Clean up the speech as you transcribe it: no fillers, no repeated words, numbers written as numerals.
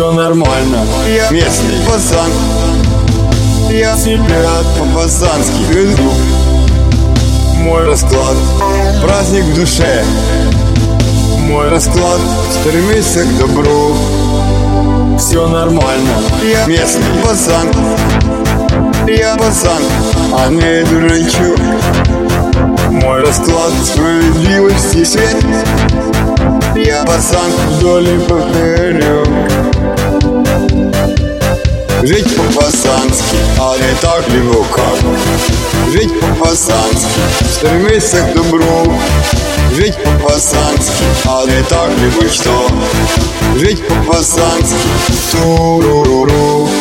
все нормально. Я Местный пацан, я тебя по-пацански веду. Мой расклад, праздник в душе, мой расклад, стремится к добру. все нормально. Я Местный пацан, я пацан, а не дурачок. Мой расклад, справедливости свет. Я пацан, вдоль и поперек. жить по-пацански, А не так либо как? жить по-пацански, стремиться к добру. Жить по-пацански, А не так либо что? жить по-пацански. Ту-ру-ру-ру.